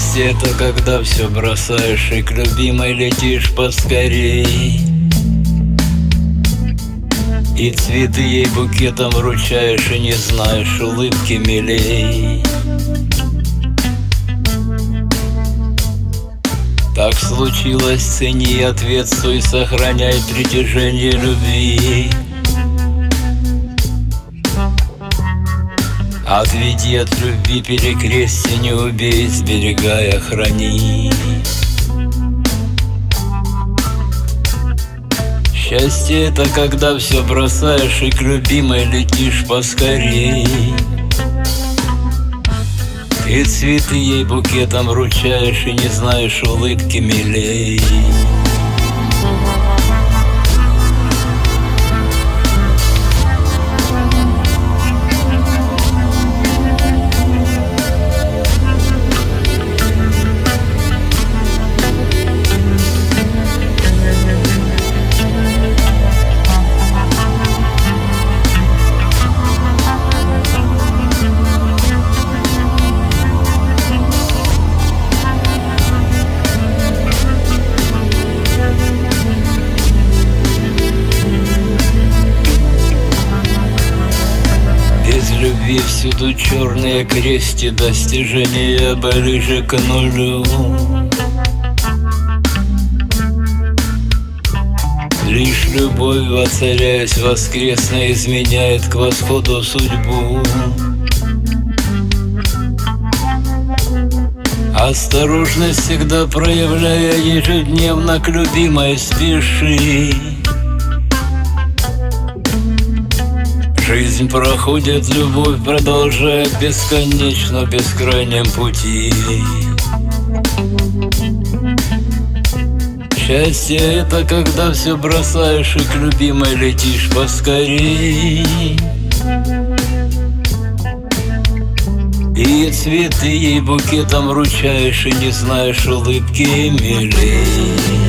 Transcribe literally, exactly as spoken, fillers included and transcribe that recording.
Счастье — это когда все бросаешь и к любимой летишь поскорей, и цветы ей букетом вручаешь, и не знаешь улыбки милей. Так случилось, цени, ответствуй, сохраняй притяжение любви. Отведи от любви перекрестие, не убей, сберегая, храни. Счастье — это когда все бросаешь и к любимой летишь поскорей, и цветы ей букетом вручаешь, и не знаешь улыбки милей. Любви всюду черные крести, достижения ближе к нулю. Лишь любовь, воцаряясь воскресно, изменяет к восходу судьбу. Осторожность всегда проявляя, ежедневно к любимой спеши. Жизнь проходит, любовь продолжает бесконечно в бескрайнем пути. Счастье — это когда все бросаешь и к любимой летишь поскорей, и цветы ей букетом вручаешь, и не знаешь улыбки милей.